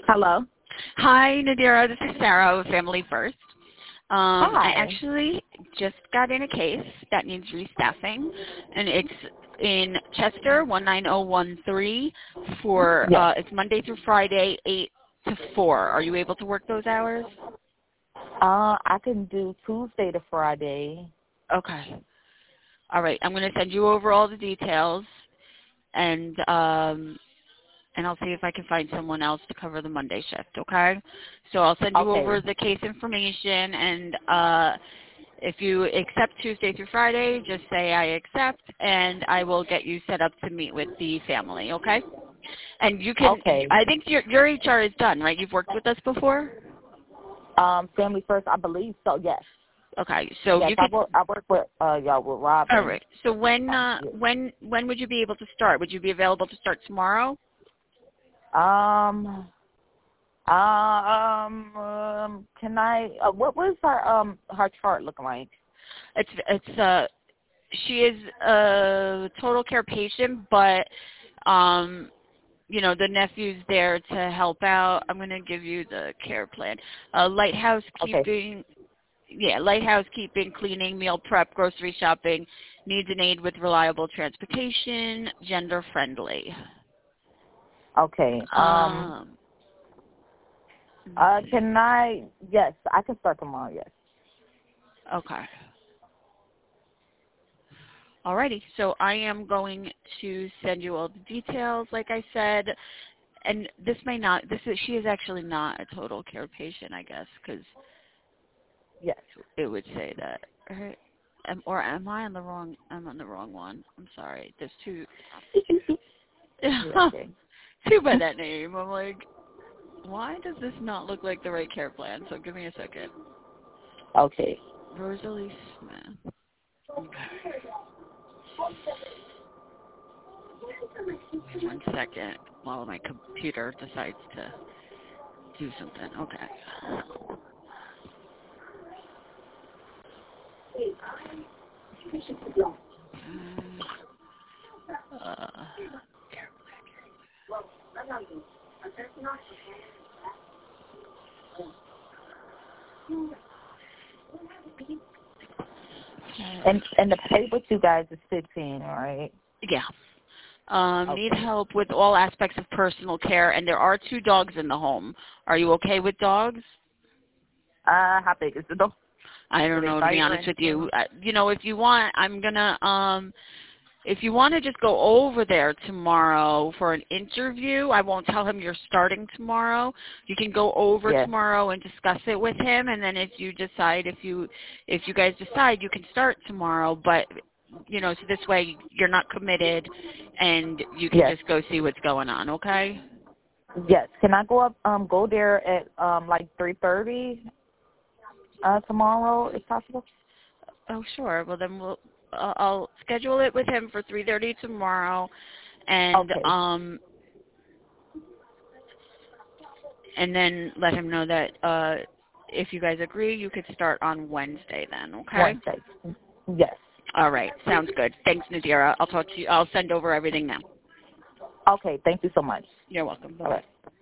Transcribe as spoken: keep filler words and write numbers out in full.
Hello. Hi, Nadira. This is Sarah with Family First. Um, I Hi. actually just got in a case that needs restaffing, and it's in Chester, one nine zero one three. For Yes. uh, it's Monday through Friday, eight to four. Are you able to work those hours? Uh, I can do Tuesday to Friday. Okay. All right. I'm going to send you over all the details, and um, and I'll see if I can find someone else to cover the Monday shift, okay? So I'll send you Okay. over the case information, and uh, if you accept Tuesday through Friday, just say I accept, and I will get you set up to meet with the family, okay? And you can, Okay. I think your, your H R is done, right? You've worked with us before? Um, Family First, I believe so. Yes. Okay, so Yes, you I could, work. I work with uh y'all with all Robin. right. So when, Um, uh, yes. when, when would you be able to start? Would you be available to start tomorrow? Um. Uh, um. Um. Can I? Uh, what was her um her chart looking like? It's, it's, uh, she is a total care patient, but um, you know, the nephew's there to help out. I'm going to give you the care plan. Uh, light Okay. housekeeping, yeah, light housekeeping, cleaning, meal prep, grocery shopping, needs an aid with reliable transportation, gender friendly. Okay. Um. Um, Uh. Can I? Yes, I can start tomorrow. Yes. okay. Alrighty, so I am going to send you all the details, like I said, and this may not, this is, she is actually not a total care patient, I guess, because Yes. it would say that, right? Am, or am I on the wrong, I'm on the wrong one. I'm sorry. There's two, Yeah, okay. two by that name. I'm like, why does this not look like the right care plan? So give me a second. Okay. Rosalie Smith. Okay. One second while my computer decides to do something. Okay. Uh, And and the pay with you guys is fifteen, right? yeah. Um, need Okay. help with all aspects of personal care, and there are two dogs in the home. Are you okay with dogs? Uh, how big is the dog? I Do don't they know, to be bite or honest with anything? you. Uh, you know, if you want, I'm gonna, um, if you want to just go over there tomorrow for an interview, I won't tell him you're starting tomorrow. You can go over Yeah. tomorrow and discuss it with him, and then if you decide, if you, if you guys decide, you can start tomorrow. But you know, so this way you're not committed, and you can Yes. just go see what's going on. Okay? Yes. Can I go up? Um, go there at um like three thirty uh tomorrow, if possible. Oh, sure. Well, then we'll. Uh, I'll schedule it with him for three thirty tomorrow, and Okay. um, and then let him know that uh, if you guys agree, you could start on Wednesday then, okay? Wednesday. Yes. All right. Sounds good. Thanks, Nadira. I'll talk to you. I'll send over everything now. Okay. Thank you so much. You're welcome. All Bye-bye. right.